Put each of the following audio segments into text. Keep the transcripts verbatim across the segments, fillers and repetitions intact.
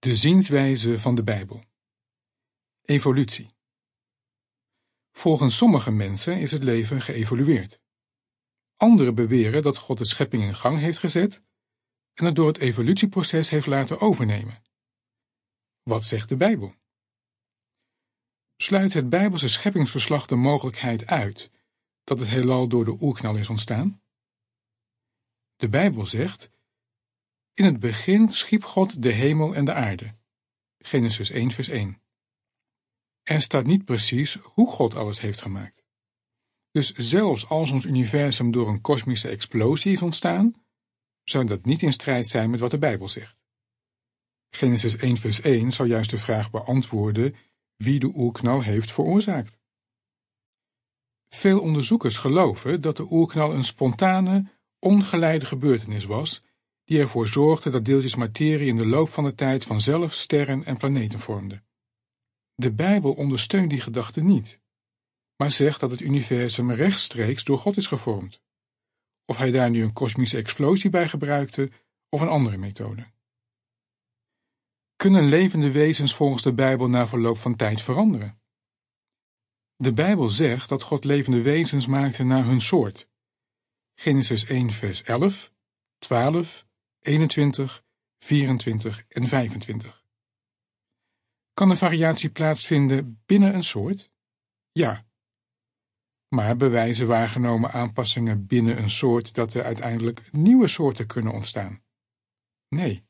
De zienswijze van de Bijbel. Evolutie. Volgens sommige mensen is het leven geëvolueerd. Anderen beweren dat God de schepping in gang heeft gezet en het door het evolutieproces heeft laten overnemen. Wat zegt de Bijbel? Sluit het Bijbelse scheppingsverslag de mogelijkheid uit dat het heelal door de oerknal is ontstaan? De Bijbel zegt: in het begin schiep God de hemel en de aarde. Genesis één vers één. Er staat niet precies hoe God alles heeft gemaakt. Dus zelfs als ons universum door een kosmische explosie is ontstaan, zou dat niet in strijd zijn met wat de Bijbel zegt. Genesis één vers één zou juist de vraag beantwoorden wie de oerknal heeft veroorzaakt. Veel onderzoekers geloven dat de oerknal een spontane, ongeleide gebeurtenis was, die ervoor zorgde dat deeltjes materie in de loop van de tijd vanzelf sterren en planeten vormden. De Bijbel ondersteunt die gedachte niet, maar zegt dat het universum rechtstreeks door God is gevormd. Of hij daar nu een kosmische explosie bij gebruikte of een andere methode. Kunnen levende wezens volgens de Bijbel na verloop van tijd veranderen? De Bijbel zegt dat God levende wezens maakte naar hun soort. Genesis één vers elf, twaalf, eenentwintig, vierentwintig en vijfentwintig. Kan een variatie plaatsvinden binnen een soort? Ja. Maar bewijzen waargenomen aanpassingen binnen een soort dat er uiteindelijk nieuwe soorten kunnen ontstaan? Nee.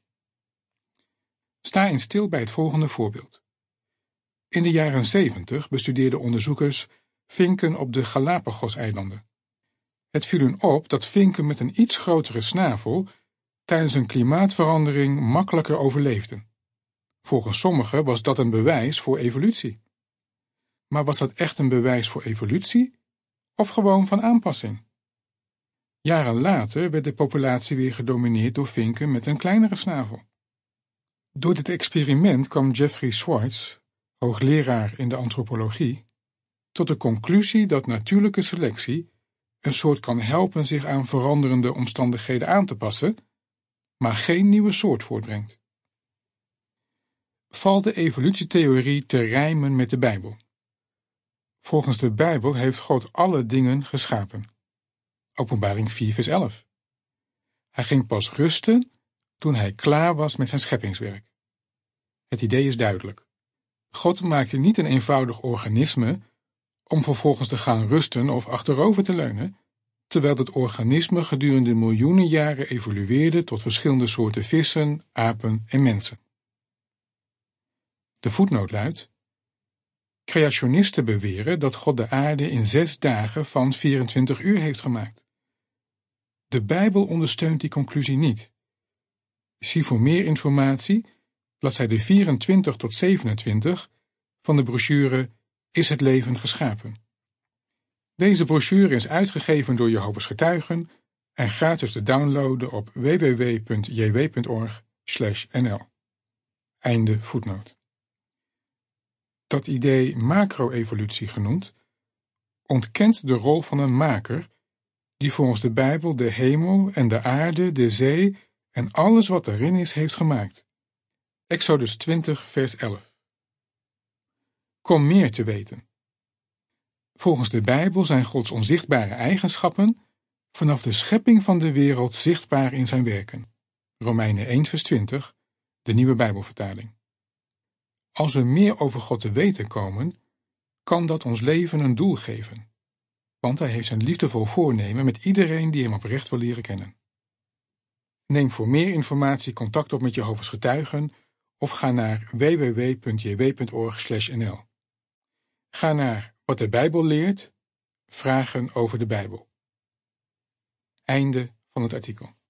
Sta eens stil bij het volgende voorbeeld. In de jaren zeventig bestudeerden onderzoekers vinken op de Galapagos-eilanden. Het viel hun op dat vinken met een iets grotere snavel tijdens een klimaatverandering makkelijker overleefden. Volgens sommigen was dat een bewijs voor evolutie. Maar was dat echt een bewijs voor evolutie of gewoon van aanpassing? Jaren later werd de populatie weer gedomineerd door vinken met een kleinere snavel. Door dit experiment kwam Jeffrey Schwartz, hoogleraar in de antropologie, tot de conclusie dat natuurlijke selectie een soort kan helpen zich aan veranderende omstandigheden aan te passen, maar geen nieuwe soort voortbrengt. Valt de evolutietheorie te rijmen met de Bijbel? Volgens de Bijbel heeft God alle dingen geschapen. Openbaring vier vers elf. Hij ging pas rusten toen hij klaar was met zijn scheppingswerk. Het idee is duidelijk. God maakte niet een eenvoudig organisme om vervolgens te gaan rusten of achterover te leunen, terwijl het organisme gedurende miljoenen jaren evolueerde tot verschillende soorten vissen, apen en mensen. De voetnoot luidt: creationisten beweren dat God de aarde in zes dagen van vierentwintig uur heeft gemaakt. De Bijbel ondersteunt die conclusie niet. Zie voor meer informatie bladzijde vierentwintig tot zevenentwintig van de brochure Is het leven geschapen? Deze brochure is uitgegeven door Jehovah's Getuigen en gratis te downloaden op w w w punt j w punt org slash n l. Einde voetnoot. Dat idee macro-evolutie genoemd, ontkent de rol van een maker die volgens de Bijbel de hemel en de aarde, de zee en alles wat erin is heeft gemaakt. Exodus twintig vers elf. Kom meer te weten. Volgens de Bijbel zijn Gods onzichtbare eigenschappen vanaf de schepping van de wereld zichtbaar in zijn werken. Romeinen één vers twintig, de Nieuwe Bijbelvertaling. Als we meer over God te weten komen, kan dat ons leven een doel geven, want hij heeft zijn liefdevol voornemen met iedereen die hem oprecht wil leren kennen. Neem voor meer informatie contact op met Jehovah's Getuigen of ga naar w w w punt j w punt org slash n l. Ga naar Wat de Bijbel leert, vragen over de Bijbel. Einde van het artikel.